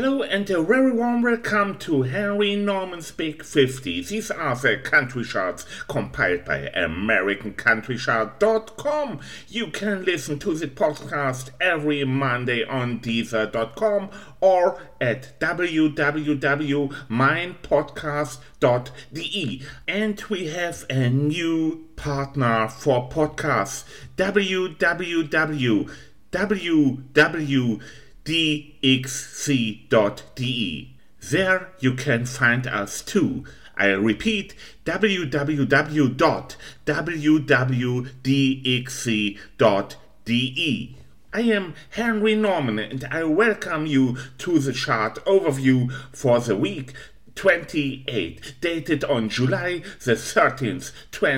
Hello and a very warm welcome to Henry Norman's Big 50. These are the country charts compiled by AmericanCountryChart.com. You can listen to the podcast every Monday on Deezer.com or at www.mindpodcast.de. And we have a new partner for podcasts, www.dxc.de. There you can find us too. I repeat, www.dxc.de. I am Henry Norman and I welcome you to the chart overview for the week 28, dated on July the 13th,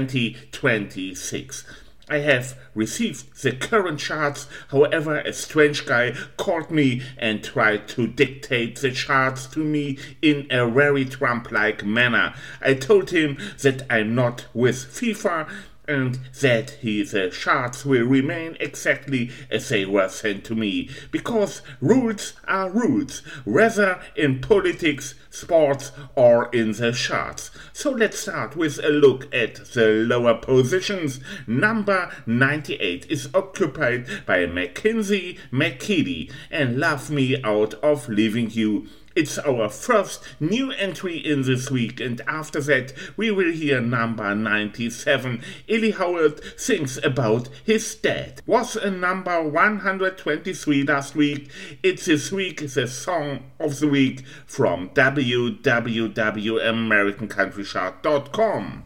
2026. I have received the current charts, however, a strange guy called me and tried to dictate the charts to me in a very Trump-like manner. I told him that I'm not with FIFA and that the charts will remain exactly as they were sent to me, because rules are rules, whether in politics, sports, or in the charts. So let's start with a look at the lower positions. Number 98 is occupied by Mackenzie McKinney and Love Me Out of Leaving You. It's our first new entry in this week, and after that we will hear number 97. Illy Howard sings about his dad. Was a number 123 last week. It's this week the song of the week from www.AmericanCountryChart.com.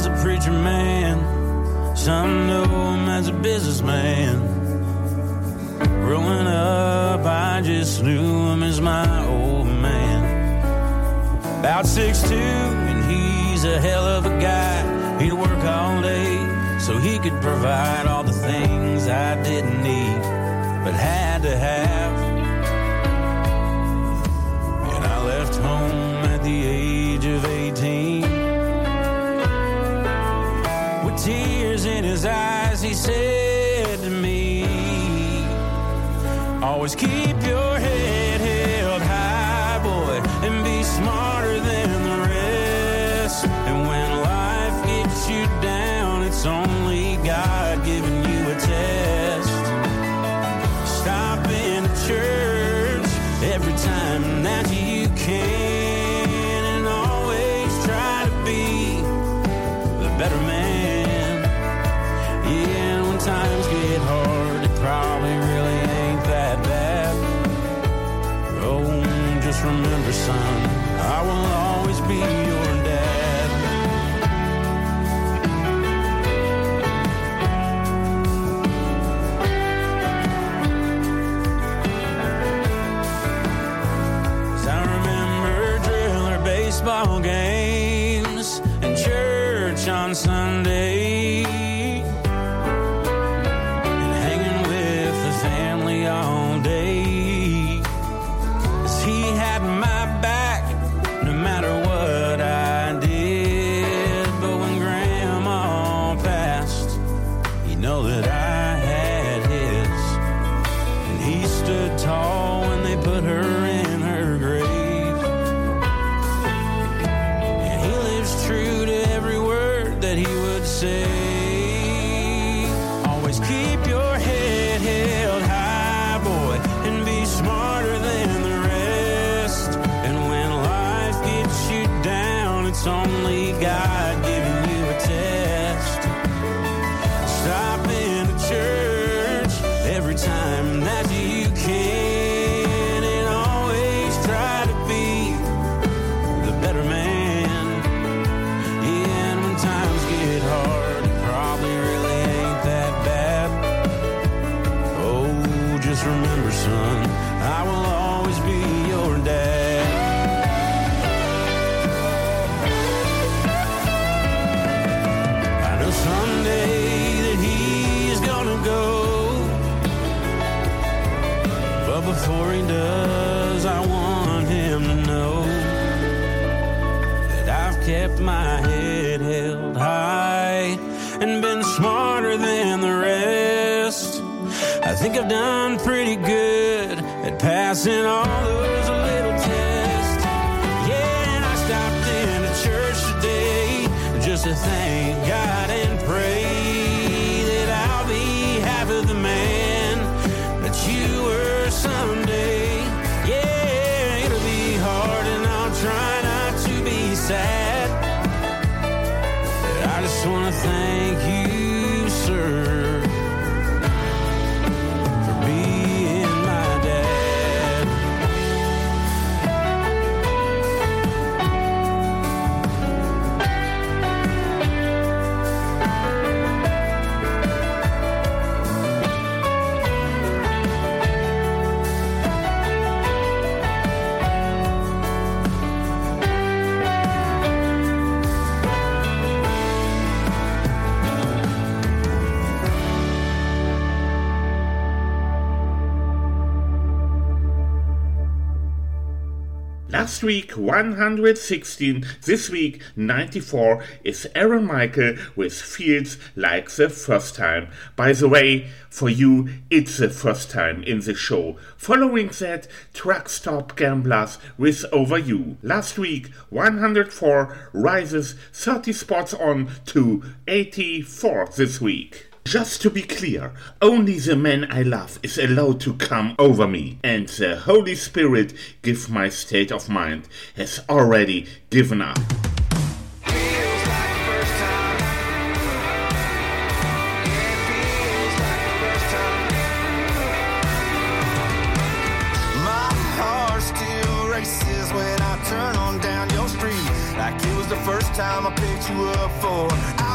a preacher man, some know him as a businessman. Growing up, I just knew him as my old man. About 6'2", and he's a hell of a guy. He'd work all day so he could provide all the things I didn't need but had to have. And I left home at the age of 18. With tears in his eyes, he said to me, always keep your head held high, boy, and be smarter than the rest. And when life gets you down, it's only God giving you a test. Stop in the church every time that you can, and always try to be the better man. Yeah, and when times get hard, it probably really ain't that bad. Oh, just remember, son, I will always be your dad. I remember driller baseball games and church on Sunday, and hanging with the family all day. 'Cause he had my back no matter what I did. But when Grandma passed, you know that I had his. And he stood tall when they put her in her grave. And he lives true to every word that he would say. Always keep your head held high, boy, and be smarter than the rest. And when life gets you down, it's only God giving you a test. Stop in the church every time that you can, and always try to be the better man. Yeah, and when times get hard, it probably really ain't that bad. Oh, just remember, son, I will always be your dad. I know someday that he's gonna go, but before he does, I want him to know that I've kept my head held high and been smarter than the rest. I think I've done pretty good at passing all those little tests. Yeah, and I stopped in the church today just to thank God and pray that I'll be half of the man that you were someday. Yeah, it'll be hard and I'll try not to be sad, but I just want to thank you, sir, for being my dad. Last week 116, this week 94 is Aaron Michael with Feels Like the First Time. By the way, for you, it's the first time in the show. Following that, Truck Stop Gamblers with Over You. Last week 104 rises 30 spots on to 84 this week. Just to be clear, only the man I love is allowed to come over me, and the Holy Spirit, give my state of mind, has already given up. When I turn on down your street, like it was the first time I picked you up for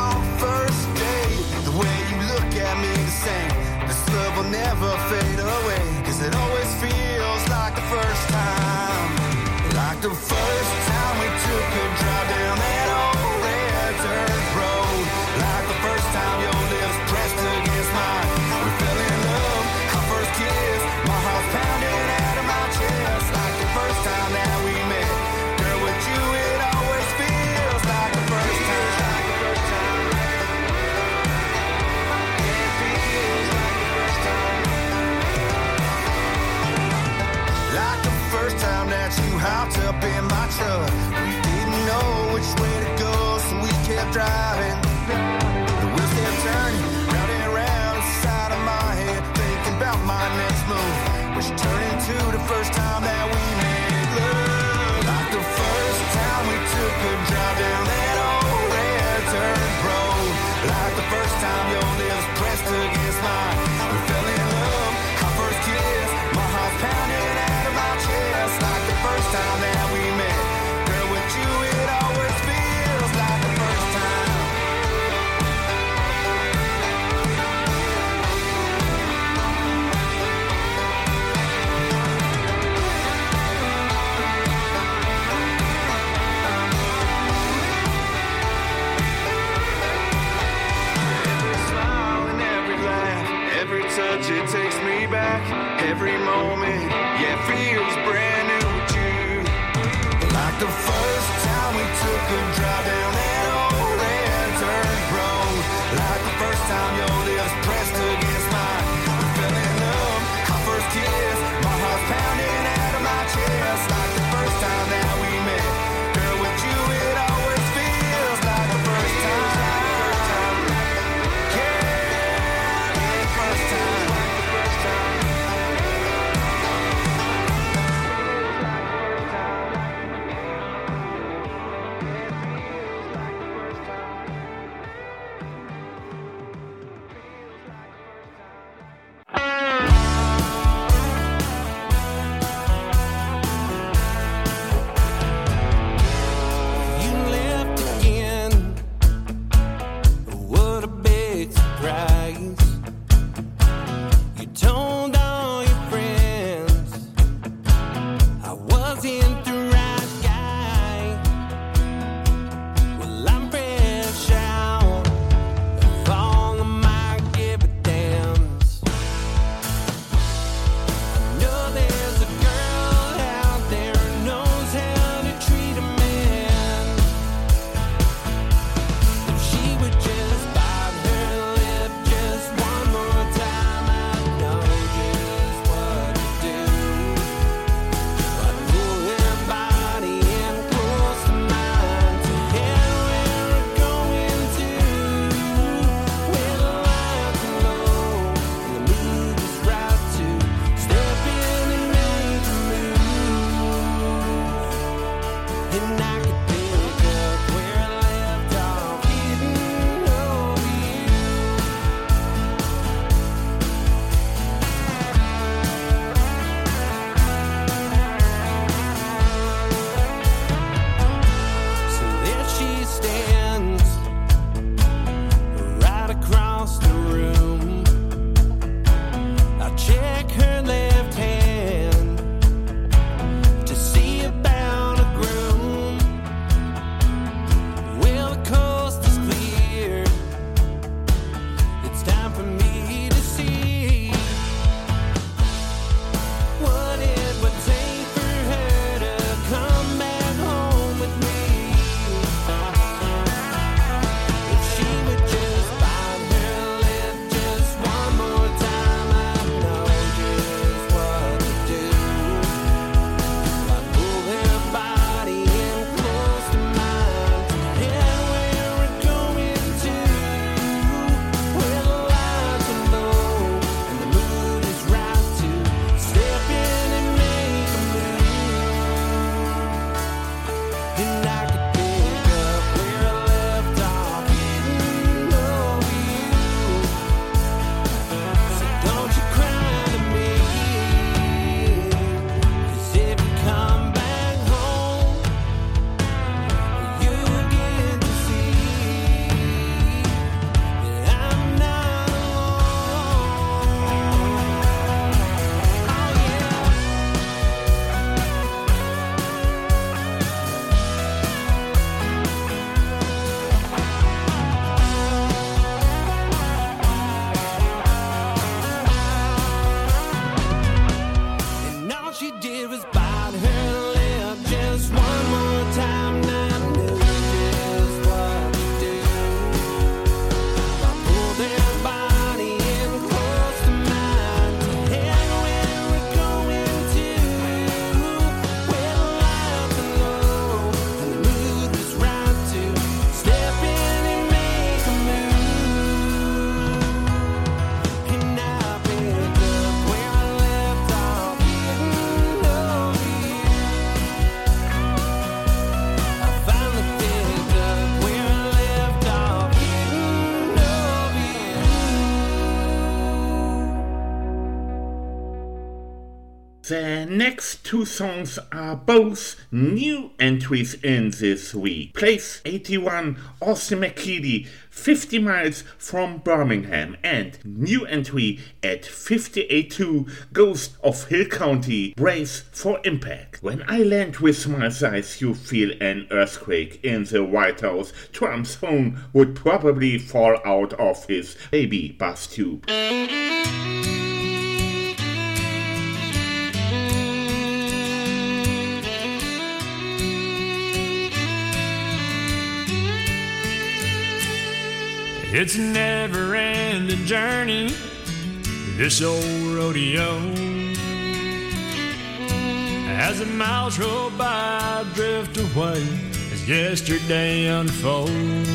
first time that we made love. Like the first time we took a drive down that old red dirt road. Like the first time your lips pressed against mine. We fell in love, our first kiss. My heart's pounding out of my chest. Like the first time that we met. Girl, with you it always feels like the first time. Every touch, it takes me back. Every moment, yeah, feels brand new with you. Like the first time we took a drive down that old red dirt road. Like the first time your lips pressed against mine. We fell in love, our first kiss. My heart's pounding out of my chest. Like the first time that we met. Girl, with you it always feels like the first time. The next two songs are both new entries in this week. Place 81, Austin McKeedy, 50 miles from Birmingham, and new entry at 58.2, Ghost of Hill County, Brace for Impact. When I land with my size, you feel an earthquake in the White House. Trump's phone would probably fall out of his baby bus tube. It's a never-ending journey, this old rodeo. As the miles roll by, I drift away as yesterday unfolds.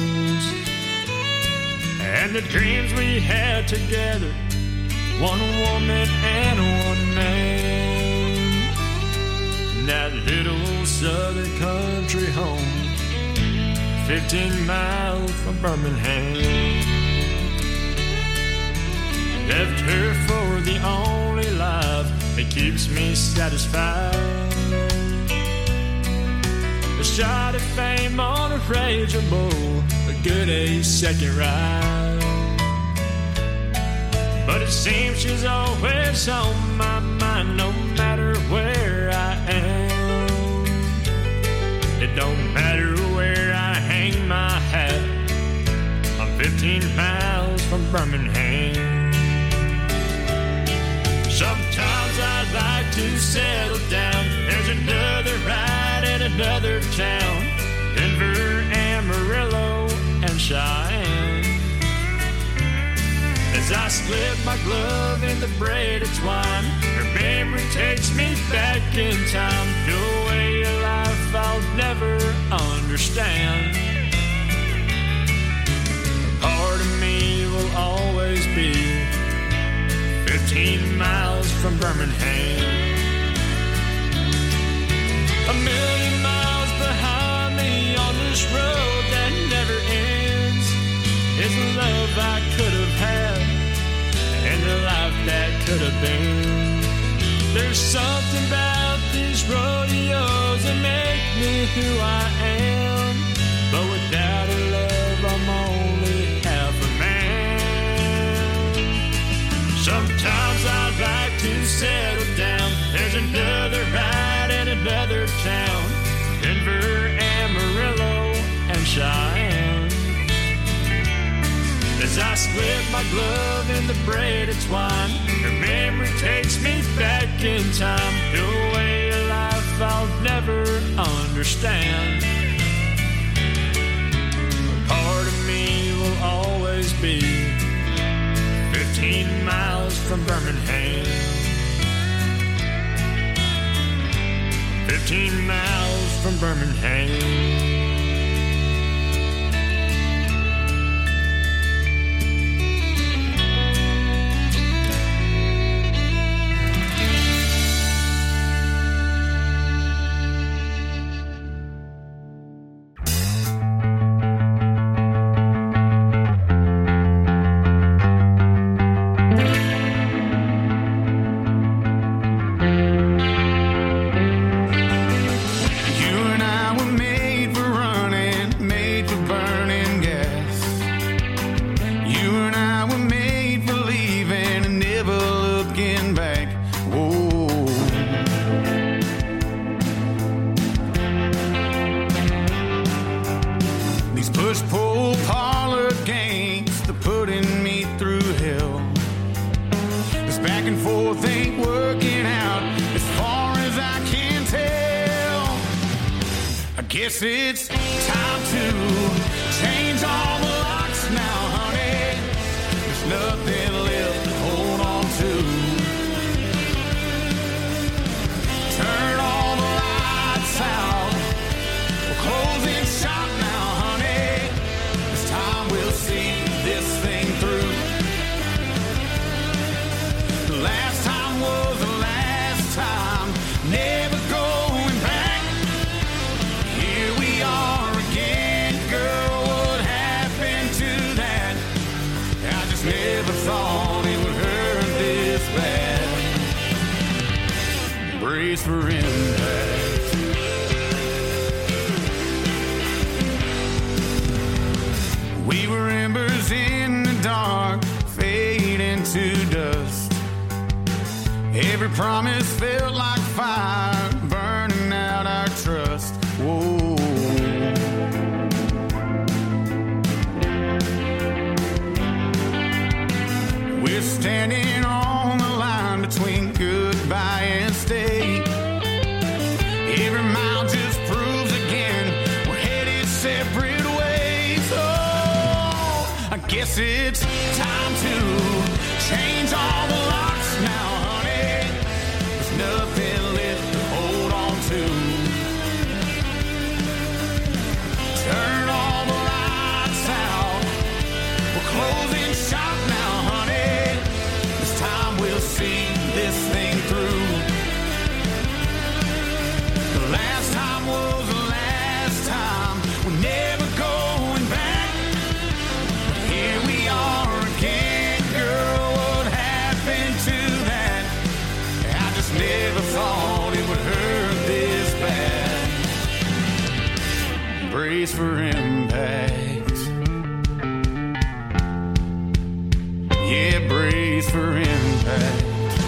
And the dreams we had together, one woman and one man. That little southern country home, 15 miles from Birmingham. Left her for the only life that keeps me satisfied. A shot of fame on a Razor Bull, a good second ride. But it seems she's always on my mind, no matter where I am. It don't matter where I hang my hat, I'm 15 miles from Birmingham. Sometimes I'd like to settle down, there's another ride in another town, Denver, Amarillo, and Cheyenne. As I slip my glove in the braided twine, her memory takes me back in time to a way of life I'll never understand. A part of me will always be 15 miles from Birmingham. A million miles behind me on this road that never ends is the love I could have had and the life that could have been. There's something about these rodeos that make me who I am, but without a love I'm only half a man. Sometimes I'd like to settle down, there's another ride in another town, Denver, Amarillo, and Cheyenne. As I slip my glove in the braided twine, her memory takes me back in time to a way of life I'll never understand. A part of me will always be 15 miles from Birmingham. 15 miles from Birmingham. Guess it's time to change all the locks now, honey. There's nothing left to hold on to. Turn all the lights out. We're closing shop now, honey. This time we'll see this thing through. The last time was the last time. Never going back. Here we are again, girl. brace for impact. We were embers in the dark, fading to dust. Every promise felt like fire, burning out our trust. Whoa. We're standing on the line between goodbye and stay. Every mile just proves again we're headed separate ways. Oh, I guess it's time to change all the locks now, honey. There's nothing left to hold on to. Turn all the lights out. We're closing shop now, honey. This time we'll see this thing through. The last time was the last time. We're never going back. Here we are again, girl. What happened to that? I just never thought it would hurt this bad. Brace for impact. Yeah, brace for impact.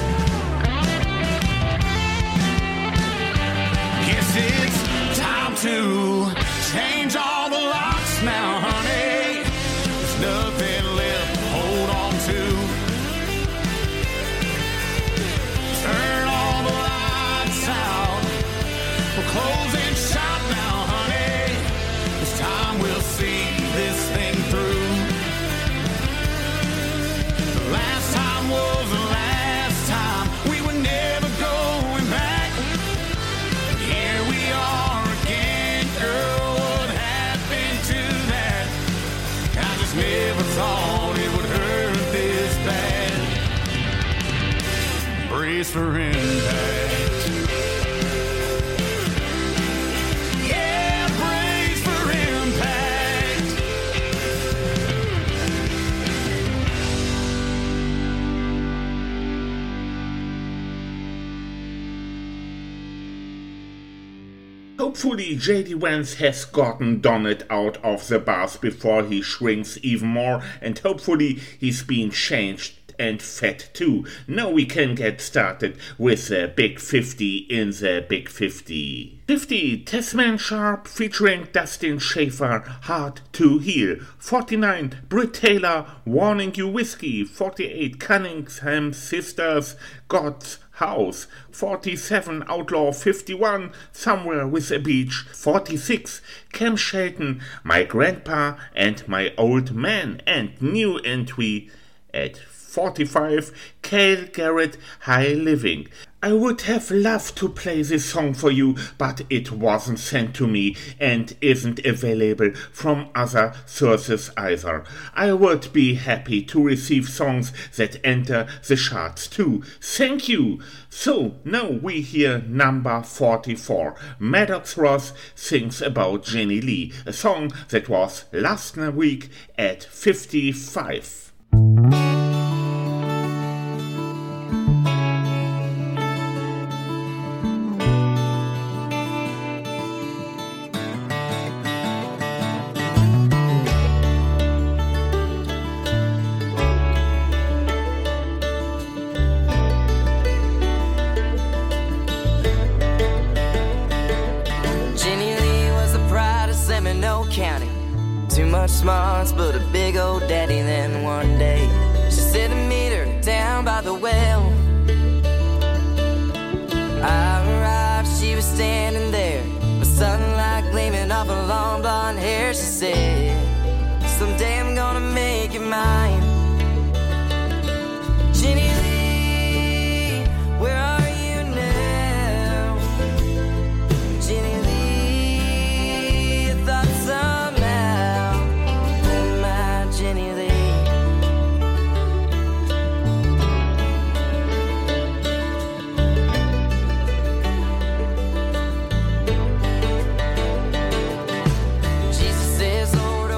Guess it's time to change all the locks now, honey. There's nothing left to hold on to. Turn all the lights out. We're closing shop now, honey. This time we'll see this thing through. The last time was the last time. We were never going back. Here we are again, girl. What happened to that? I just never thought it would hurt this bad. Brace for impact. Yeah, brace for impact. Hopefully J.D. Vance has gotten Donnet out of the bath before he shrinks even more, and hopefully he's been changed and fat too. Now we can get started with the Big 50 in the Big 50. 50, Tasman Sharp featuring Dustin Schaefer, Hard to Heal. 49, Britt Taylor, Warning You Whiskey. 48, Cunningham Sisters, God's House. 47, Outlaw 51, Somewhere with a Beach. 46, Cam Shelton, My Grandpa and My Old Man. And new entry at 45, Cale Garrett, High Living. I would have loved to play this song for you, but it wasn't sent to me and isn't available from other sources either. I would be happy to receive songs that enter the charts too. Thank you! So, now we hear number 44. Maddox Ross sings about Jenny Lee, a song that was last week at 55. Smarts, but a big old daddy. Then one day she said to meet her down by the well. I arrived, she was standing there with sunlight gleaming off her long blonde hair. She said, someday I'm gonna make you mine. Jenny Lee, where are you now? Jenny Lee, your thoughts on Jenny Lee. Jesus says, oh,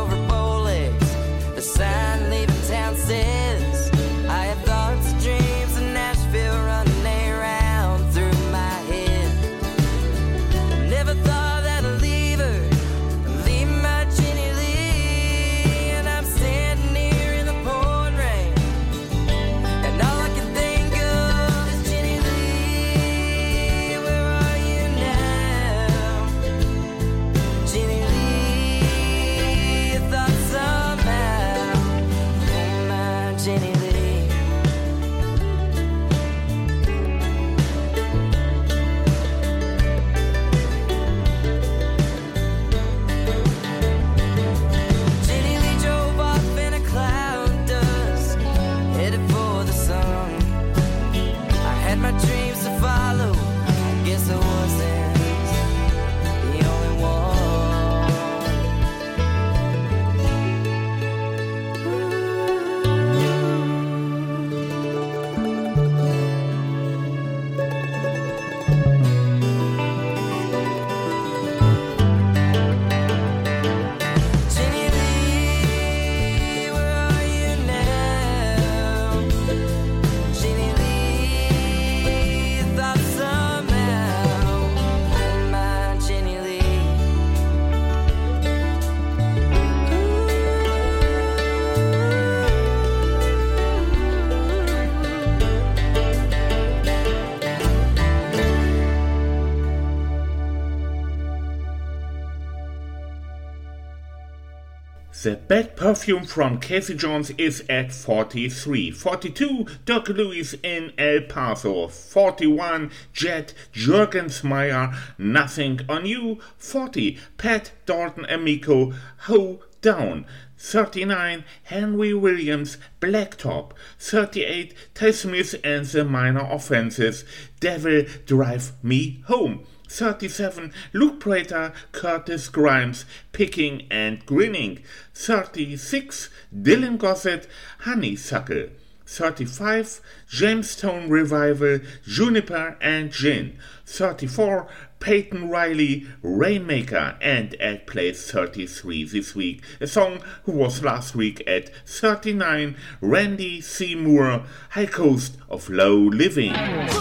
The Bad Perfume from Casey Jones is at 43. 42, Dirk Lewis in El Paso. 41, Jet Jurgensmeyer, Nothing on You. 40, Pat Dalton Amico, Ho Down. 39, Henry Williams, Blacktop. 38, Ty Smith and the Minor Offenses, Devil Drive Me Home. 37, Luke Prater, Curtis Grimes, Picking and Grinning. 36, Dylan Gossett, Honeysuckle. 35, Jamestown Revival, Juniper and Gin. 34, Peyton Riley, Rainmaker, and at place 33 this week, a song who was last week at 39, Randy Seymour, High Coast of Low Living.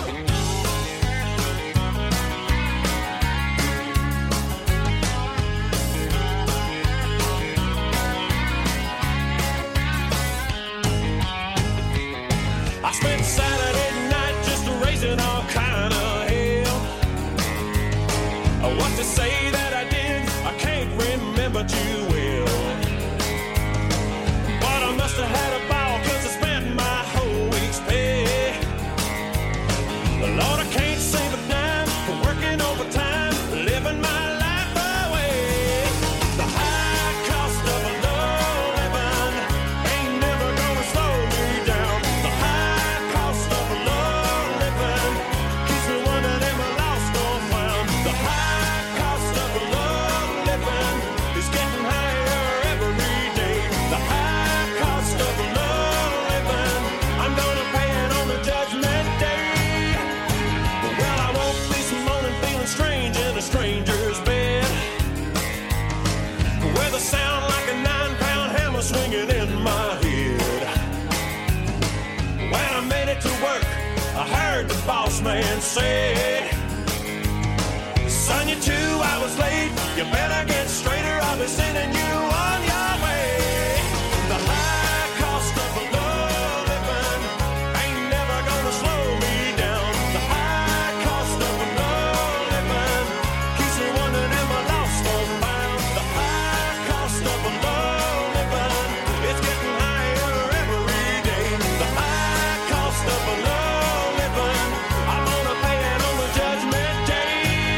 I spent Saturday night just raising all kind of hell. What to say that I did, I can't remember too well. But I must have had a ball, cause I spent my whole week's pay. Lord, I can't save a dime for working overtime, living my life away. The high cost of a low living ain't never gonna slow me down. The high cost of a low living keeps me wondering, am I lost or found? The high cost of a low living is getting higher every day. The high cost of a low living, I'm gonna pay it on the judgment day. Well, I won't be moaning, feeling strange in a stranger's bed, with a sound like a 9-pound hammer swinging in my head. When I made it to work, I heard the boss man say, son, you're 2 hours late, you better get straighter, I'll be sending you on your way. The high cost of a low living ain't never gonna slow me down. The high cost of a low living keeps me wondering, am I lost or found? The high cost of a low living, it's getting higher every day. The high cost of a low living, I'm gonna pay it on the judgment day.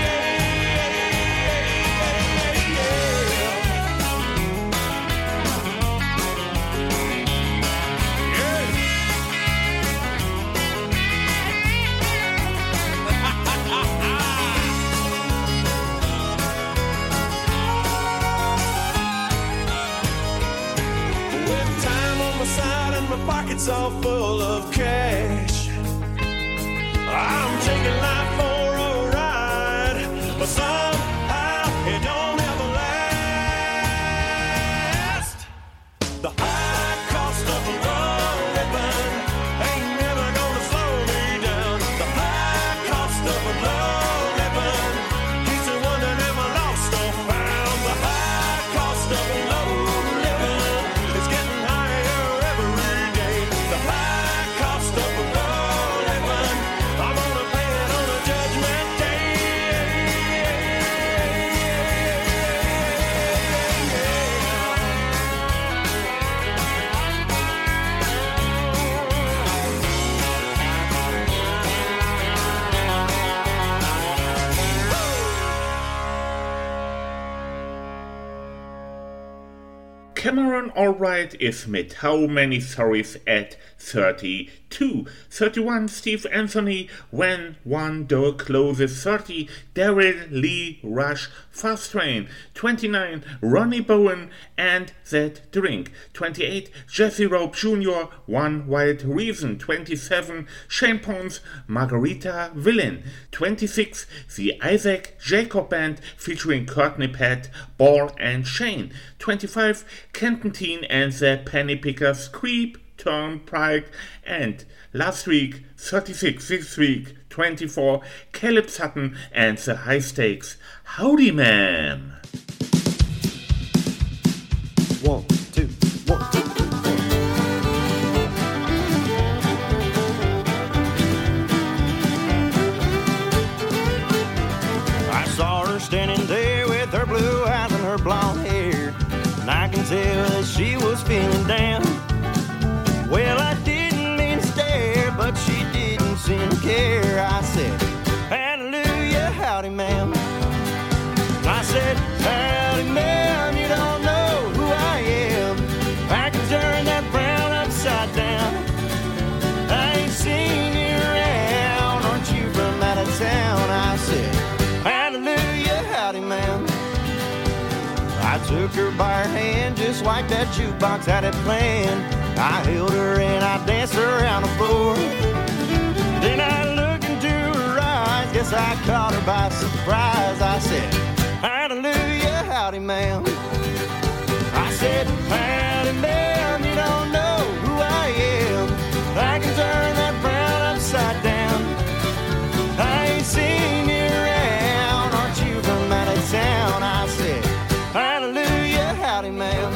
With time on my side and my pockets all full of cash, I'm taking life for a ride, but somehow it don't ever last. The high cost of a low living ain't never gonna slow me down. The high cost of a low living keeps me wondering, am I lost or found? The high cost of a low living is getting higher every day. The high cost of a low living, I'm gonna pay it on a judgment day. Cameron Albright is mit How Many Sorries at 32. 31, Steve Anthony, When One Door Closes. 30, Daryl Lee Rush, Fast Train. 29, Ronnie Bowen and That Drink. 28, Jesse Rope Jr., One Wild Reason. 27, Shane Pons, Margarita Villain. 26, The Isaac Jacob Band featuring Courtney Pat, Ball and Shane. 25, Kenton Teen and the Penny Pickers, Creep, Turnpike, and last week, 36, this week, 24, Caleb Sutton and the High Stakes, Howdy Man. 1, 2, 1, 2, 3, 4. I saw her standing there with her blue eyes and her blonde hair, and I can tell that she was feeling down. Well, I didn't mean to stare, but she didn't seem to care. I said, hallelujah, howdy, ma'am. I said, howdy, ma'am, you don't know who I am. I can turn that brown upside down. I ain't seen you around, aren't you from out of town? I said, hallelujah, howdy, ma'am. I took her by her hand just like that jukebox had it planned. I held her and I danced around the floor. Then I looked into her eyes, guess I caught her by surprise. I said, hallelujah, howdy, ma'am. I said, howdy, ma'am, you don't know who I am. I can turn that brown upside down. I ain't seen you around, aren't you from out of town? I said, hallelujah, howdy, ma'am.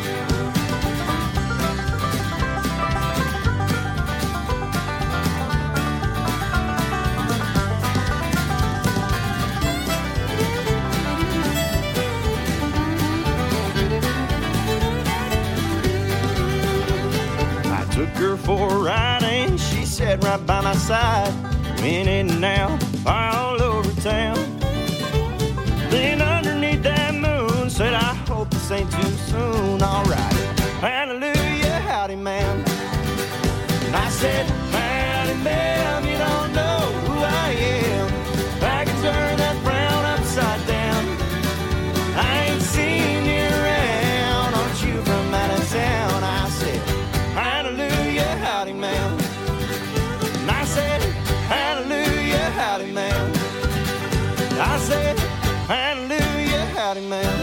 Took her for a ride and she sat right by my side. Went in and out all over town. Then underneath that moon said, I hope this ain't too soon. All right, hallelujah, howdy, ma'am. And I said, howdy, ma'am, you don't know who I am. I can turn that brown upside down. I ain't seen you around, aren't you from out of town? I said, hallelujah, howdy, ma'am. And I said, hallelujah, howdy, ma'am. I said, hallelujah, howdy, ma'am.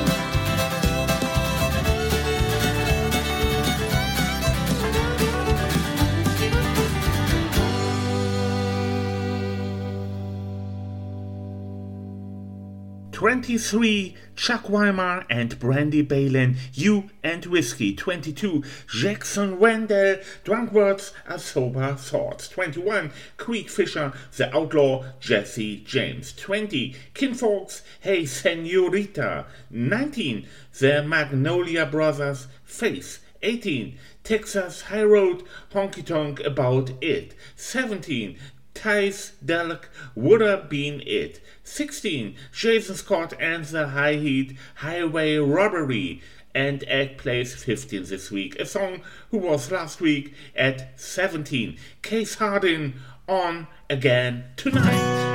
23, Chuck Weimar and Brandy Balin, You and Whiskey. 22, Jackson Wendell, Drunk Words Are Sober Thoughts. 21, Creek Fisher, The Outlaw, Jesse James. 20, Kinfolks, Hey Senorita. 19, The Magnolia Brothers, Faith. 18, Texas High Road, Honky Tonk About It. 17, Tice Delk, Woulda Been It. 16, Jason Scott and the High Heat, Highway Robbery. And Egg plays 15 this week, a song who was last week at 17. Case Hardin, On Again Tonight.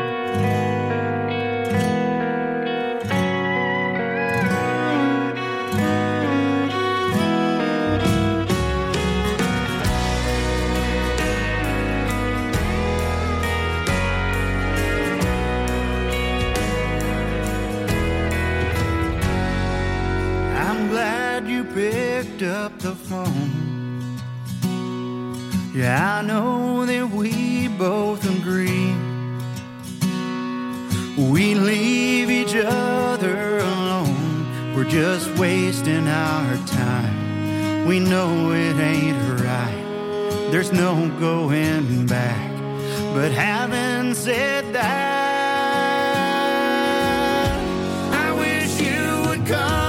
Picked up the phone. Yeah, I know that we both agree we leave each other alone. We're just wasting our time. We know it ain't right. There's no going back. But having said that, I wish you would come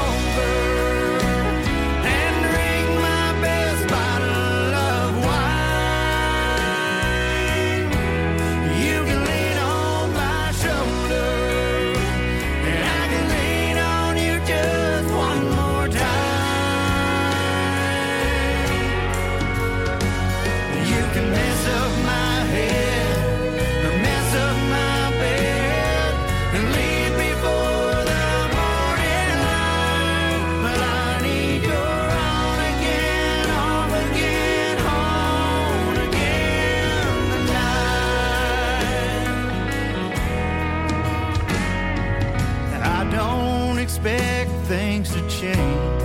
things to change.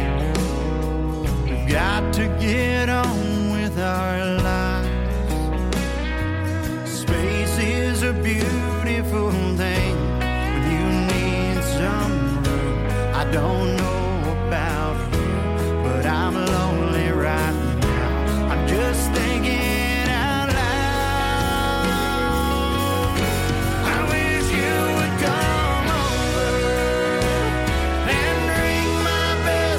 We've got to get on with our lives. Space is a beautiful thing, but you need some room. I don't know about you, but I'm lonely right now. I'm just thinking my bed.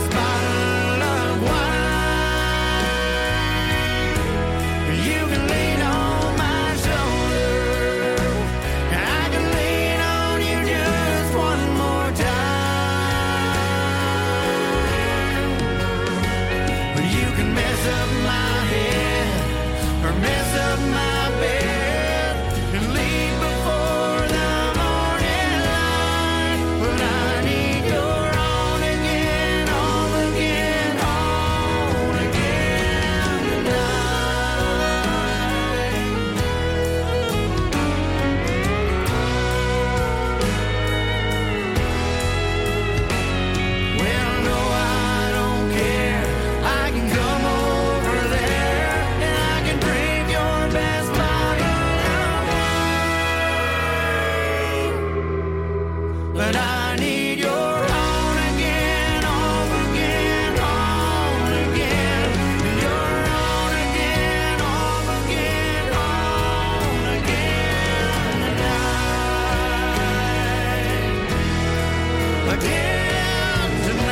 my bed and leave before the morning light. But I need your on again tonight. Well, no, I don't care. I can come over there and I can drink your best bottle of wine. But I need your on again, off again, on again. Your on again, off again, on again tonight. Again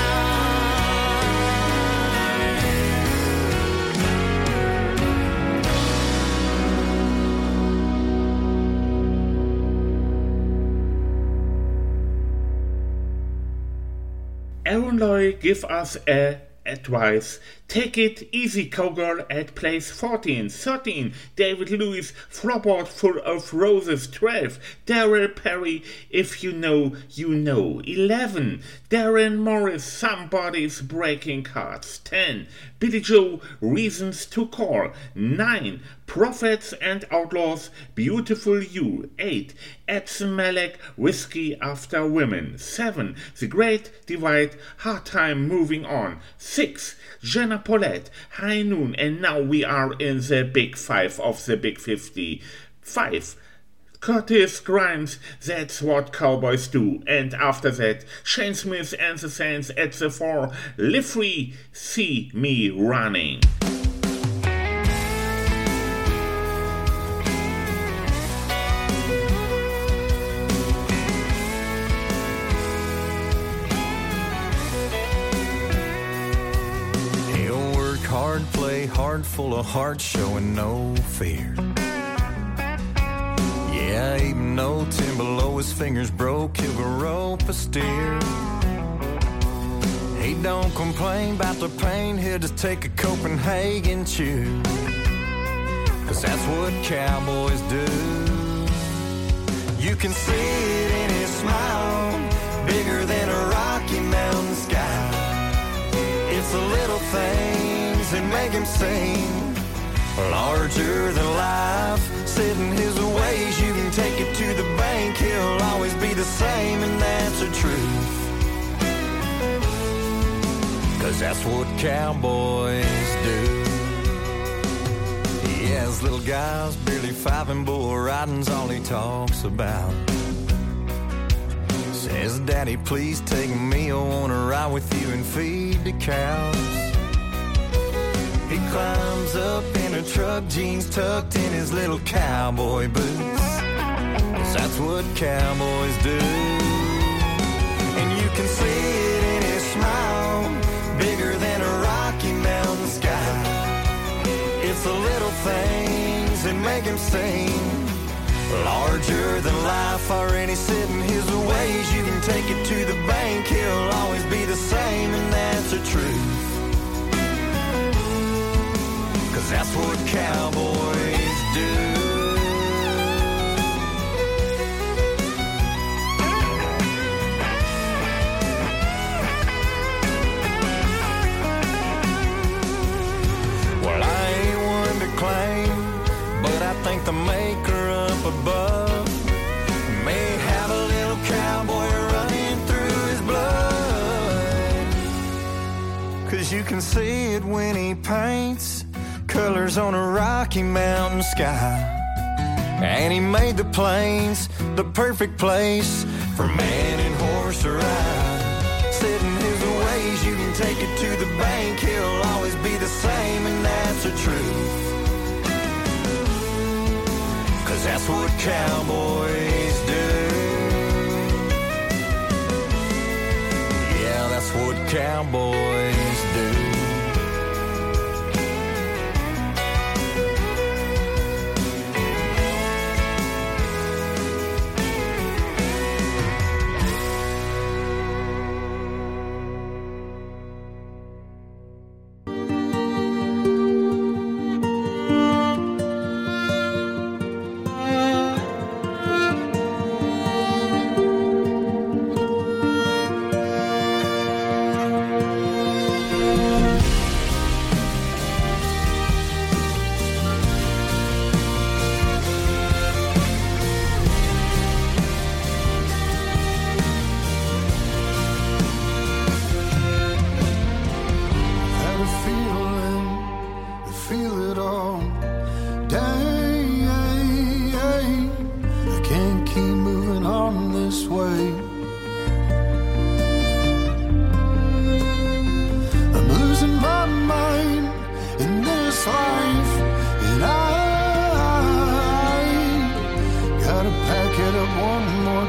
Aaron Loy give us a advice. Take it easy, cowgirl, at place 14. 13, David Lewis, Floorboard Full of Roses. 12, Daryl Perry, If You Know, You Know. 11, Darren Morris, Somebody's Breaking Hearts. 10, Billy Joe, Reasons to Call. 9, Prophets and Outlaws, Beautiful You. 8, Edson Malek, Whiskey After Women. 7, The Great Divide, Hard Time Moving On. 6, Jenna Paulette, High Noon, and now we are in the Big 5 of the Big 50. 5, Curtis Grimes, That's What Cowboys Do. And after that, Shane Smith and the Saints at the 4, Live Free, See Me Running. He'll work hard, play hard, full of heart, showing no fear. Yeah, even though 10 below his fingers broke, he'll go rope a steer. He don't complain about the pain, he'll just take a Copenhagen chew. 'Cause that's what cowboys do. You can see it in his smile, bigger than a Rocky Mountain sky. It's the little things that make him sing, larger than life. Set in his ways, you can take it to the bank, he'll always be the same, and that's the truth. 'Cause that's what cowboys do. Yeah, his little guy's barely 5 and bull riding's all he talks about. Says, Daddy, please take me, I wanna ride with you and feed the cows. He climbs up in a truck, jeans tucked in his little cowboy boots. 'Cause that's what cowboys do. And you can see it in his smile, bigger than a Rocky Mountain sky. It's the little things that make him sing, larger than life. Already set in his ways, you can take it to the bank, he'll always be the same, and that's the truth. 'Cause that's what cowboys do. Well, I ain't one to claim, but I think the maker up above may have a little cowboy running through his blood. 'Cause you can see it when he paints colors on a Rocky Mountain sky. And he made the plains the perfect place for man and horse to ride. Set in his ways, you can take it to the bank, he'll always be the same, and that's the truth. 'Cause that's what cowboys do. Yeah, that's what cowboys do.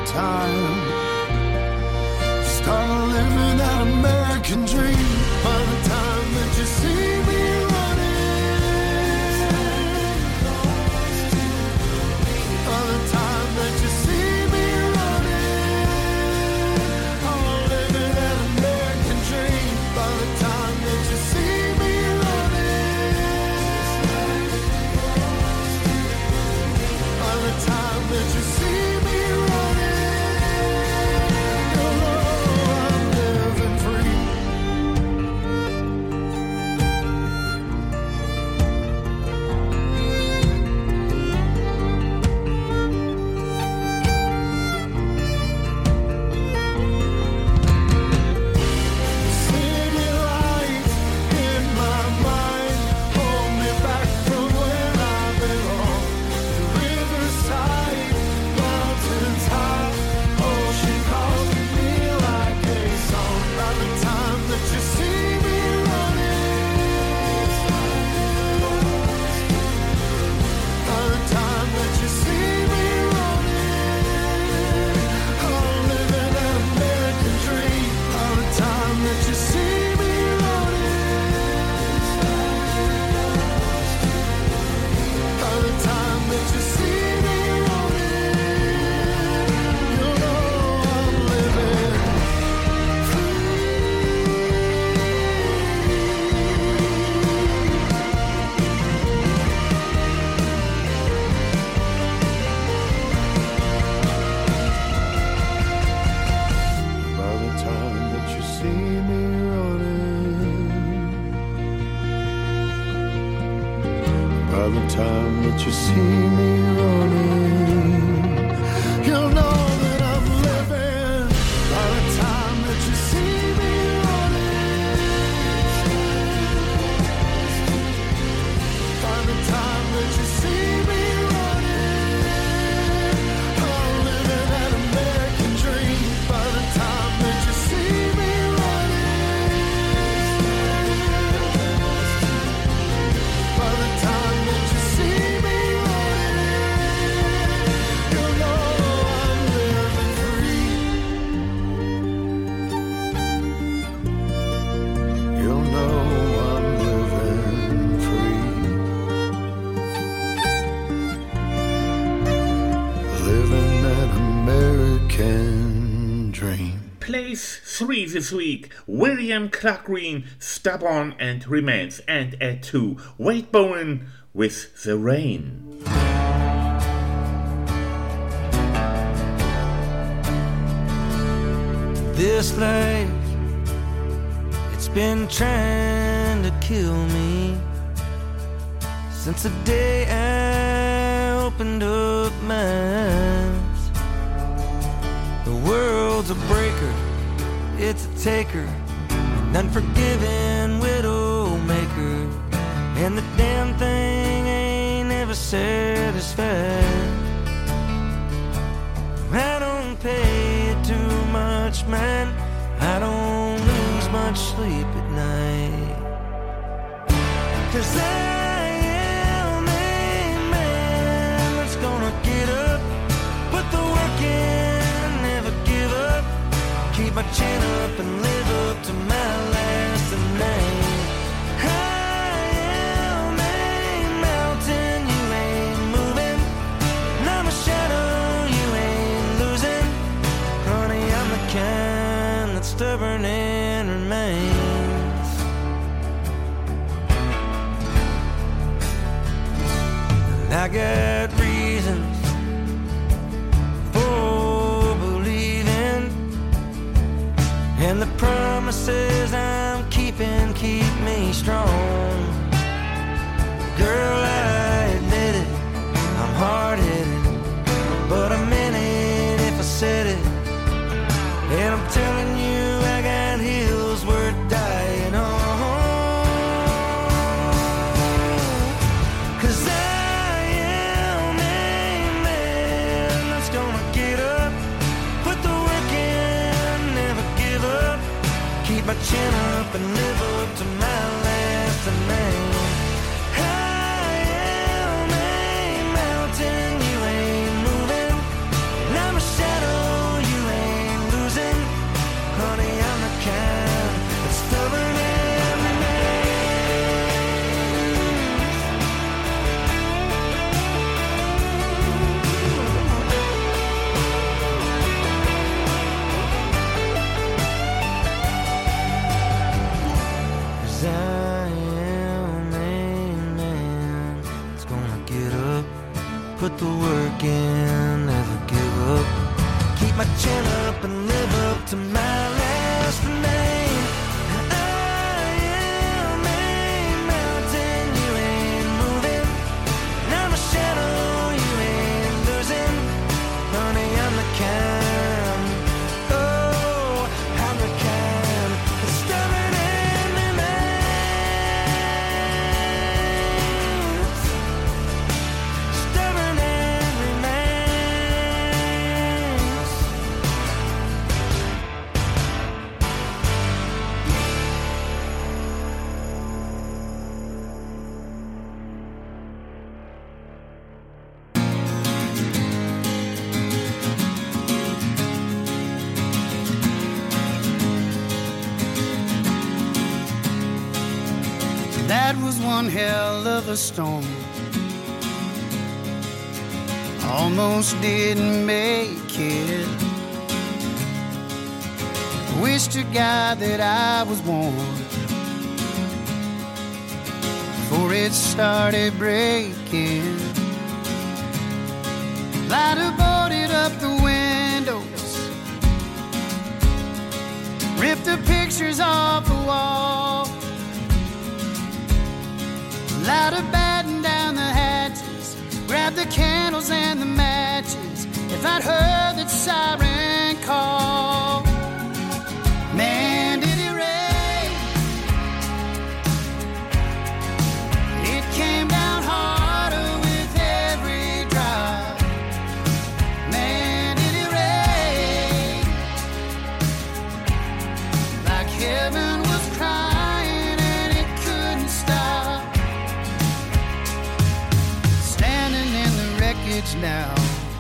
time. Start living that American dream. By the time that you see me running, by the time that you see me running, I'm living that American dream. By the time that you see me running, by the time that you see me running, you'll know I'm living free. City lights in my mind hold me back from where I belong. The riverside, mountains high, ocean calls to me like a song. By the time that you see me running, by the time that you see me running, I'm living an American dream. By the time that you see me running, by the time that you see me running, you'll know I'm living by the time that you see me running, by the time that you see me running, you'll know that I'm living. By the time that you see me running, by the time that you see me running, I'm living an American dream. By the time that you see me running, by the time that you see me running, you'll know I'm living free. You'll know I'm living free. Living that American dream. Place 3 this week, William Clark Green, Stubborn and Remains, and at 2, Wade Bowen with The Rain. This life, it's been trying to kill me since the day I opened up my eyes. The world's a breaker, it's a taker, an unforgiving widow maker, and the damn thing ain't ever satisfied. I don't pay it too much mind, I don't lose much sleep at night, 'cause I am a man that's gonna get up, put the work in, never give up, keep my chin up and live up to my last name. I am a mountain, you ain't moving, and I'm a shadow, you ain't losing. Honey, I'm the kind that's stubborn and remains. And I got reasons for believing, and the promises I'm keeping keep me strong. Girl, I admit it, I'm hard-headed, but I meant it if I said it. And I'm telling you, I got hills worth dying on, 'cause I am a man that's gonna get up, put the work in, never give up, keep my chin up and live up to my last name. I put the work in, never give up. Keep my chin up and live up to my last name. And I am a mountain you ain't moving, and I'm a shadow you ain't losing. Honey, I'm the kind, oh, I'm the kind that's stubborn and remains. Stubborn and remains. That was one hell of a storm. Almost didn't make it. Wish to God that I was warned before it started breaking. Light have boarded up the windows, ripped the pictures off the wall. Louder batten down the hatches, grab the candles and the matches. If I'd heard that siren call, man, did it rain? It came down harder with every drop. Man, did it rain? Like heaven was crying and it couldn't stop. Now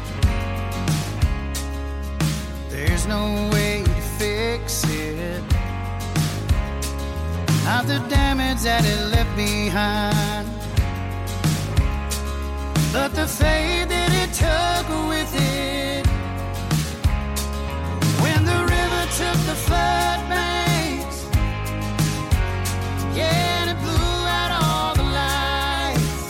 there's no way to fix it, not the damage that it left behind, but the faith that it took with it. When the river took the flood banks, yeah, and it blew out all the lights.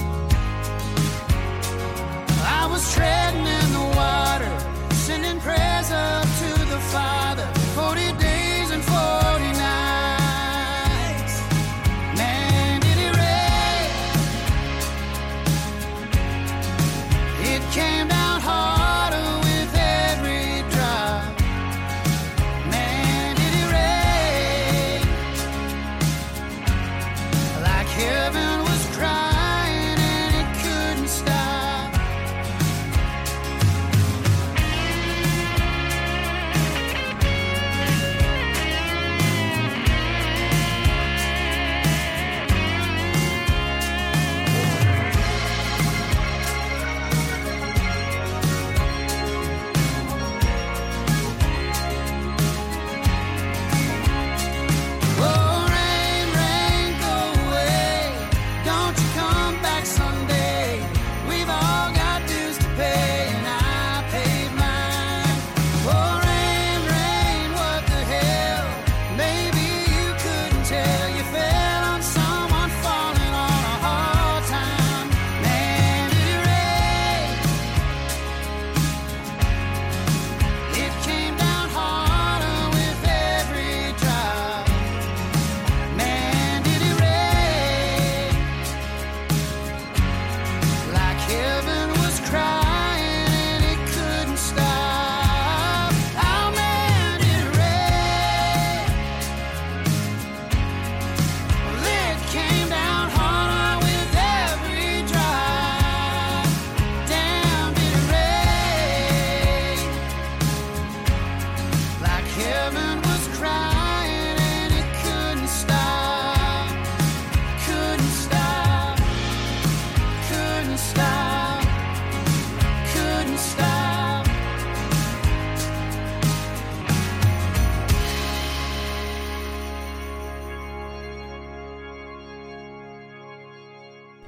I was treading in the water, sending prayers up to the Father. 40 days and 40 nights. Man, did it rain? It came down harder with every drop. Man, did it rain? Like heaven was crying and it couldn't stop. Oh, rain, rain, go away.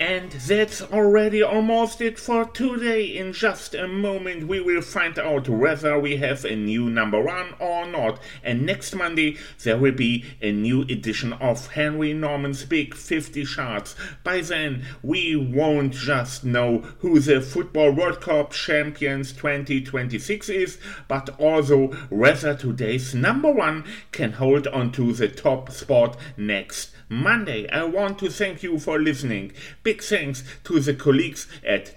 And that's already almost it for today. In just a moment we will find out whether we have a new number one or not. And next Monday there will be a new edition of Henry Norman's Big 50 Charts. By then we won't just know who the Football World Cup Champions 2026 is, but also whether today's number one can hold on to the top spot next Monday. I want to thank you for listening. Big thanks to the colleagues at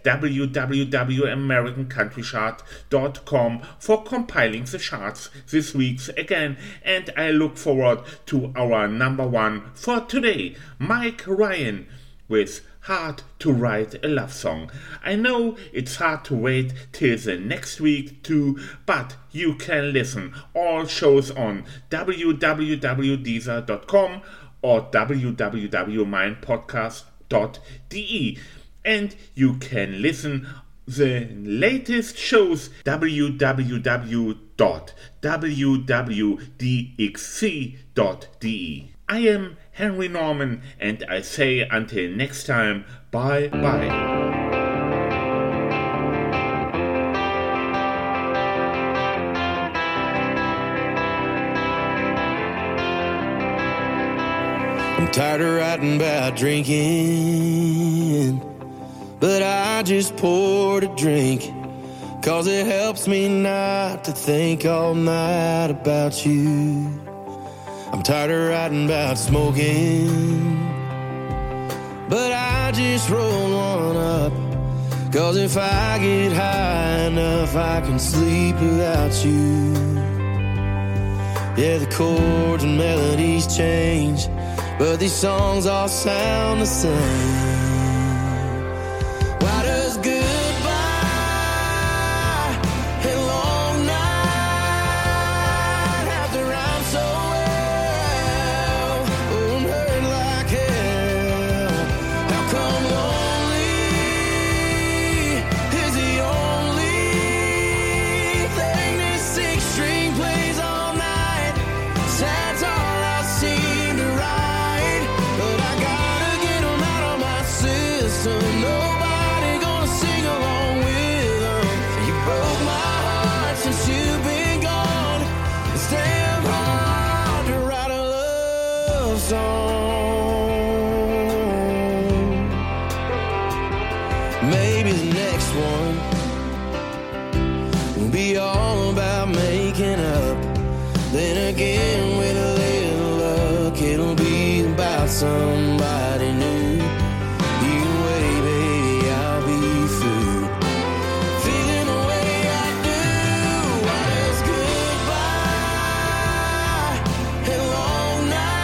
www.americancountrychart.com for compiling the charts this week again, and I look forward to our number one for today, Mike Ryan with Hard to Write a Love Song. I know it's hard to wait till the next week too, but you can listen all shows on www.deezer.com or www.meinpodcast.de, and you can listen the latest shows www.wwdxc.de. I am Henry Norman, and I say until next time, bye bye. I'm tired of writing about drinking, but I just poured a drink, 'cause it helps me not to think all night about you. I'm tired of writing about smoking, but I just roll one up, 'cause if I get high enough I can sleep without you. Yeah, the chords and melodies change, but these songs all sound the same. Why does goodbye and long night have to rhyme so well? Oh, and hurt like hell. How come lonely is the only thing this six-string plays all night? That's all I seem to write, but I gotta get them out of my system. Nobody gonna sing along with them. You broke my heart since you've been gone. It's damn hard to write a love song. Maybe the next one will be all about making up. Then again, with a little luck, it'll be about somebody new. Either way, baby, I'll be through. Feeling the way I do. Why does goodbye and long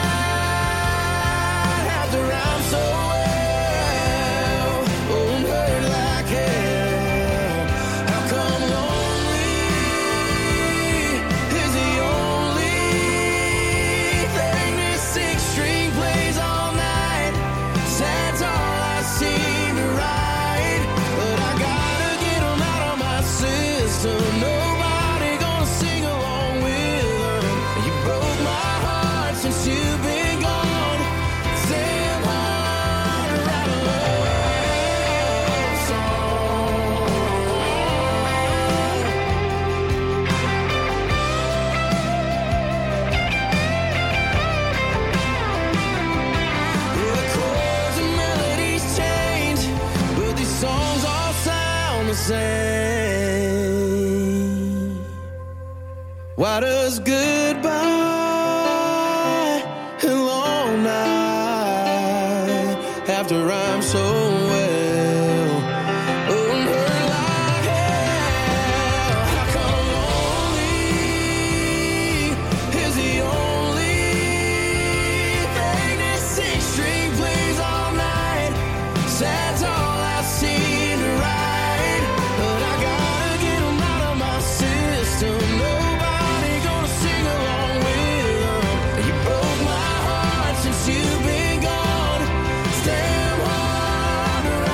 night have to rhyme so well? Oh, and hurt like hell. How come lonely is the only thing this six-string plays all night? That's all I seem to write, but I gotta get them out of my system. Nobody gonna sing along with them. You broke my heart since you've been gone. It's damn hard to write a love song. Yeah, the chords and melodies change, but these songs all sound the same. Why does goodbye and long night have to rhyme so well? Oh, and hurt like hell. How come lonely is the only thing this six-string plays all night? That's all I seem to write, but I gotta get them out of my system. Nobody gonna sing along with them. You broke my heart since you've been gone. It's damn hard to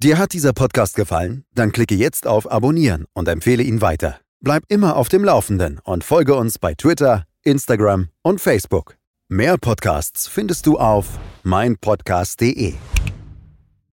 Dir hat dieser Podcast gefallen? Dann klicke jetzt auf Abonnieren und empfehle ihn weiter. Bleib immer auf dem Laufenden und folge uns bei Twitter, Instagram und Facebook. Mehr Podcasts findest du auf meinpodcast.de.